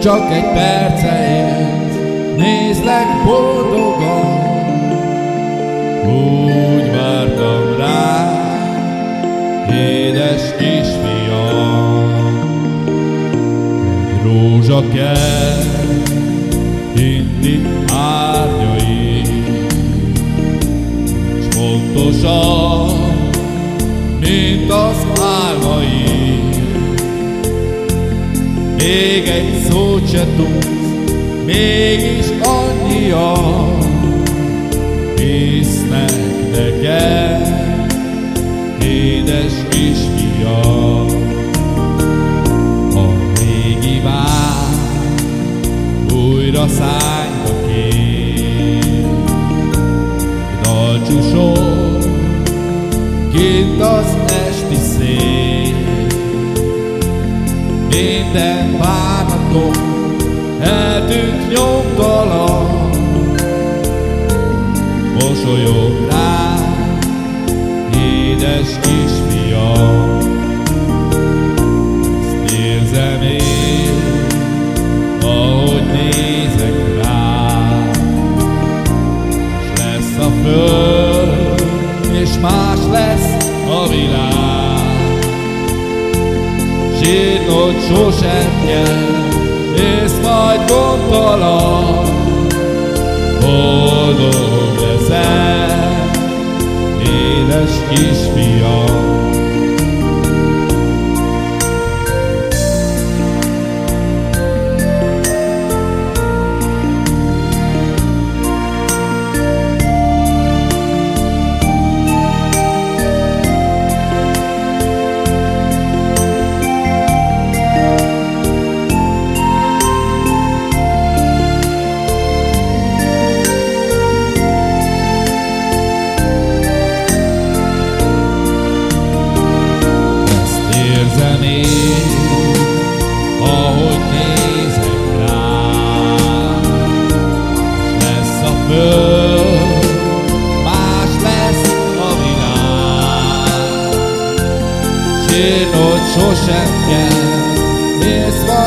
csak egy perceért nézlek boldogan. Úgy vártam rá, édes kisfiam. Egy rózsa kell, hinti árnyai, s fontosabb, mint az álmai. Még egy szót se tudsz, mégis annyian hisznek neked, édes kisfiam. A régi vár újra szányra kér, dalcsusom kint az esti szél. Minden bánatom eltűnt nyomtalan, mosolyog rá, édes kisfiam. Ezt érzem én, ahogy nézek rá, és lesz a föld, és más lesz a világ. Sírnod sosem kell, és majd gondtalan, boldog leszel, édes kisfiam. Érzem én, ahogy nézek rá, s lesz a föld, más lesz a világ. Sírnod sosem kell, és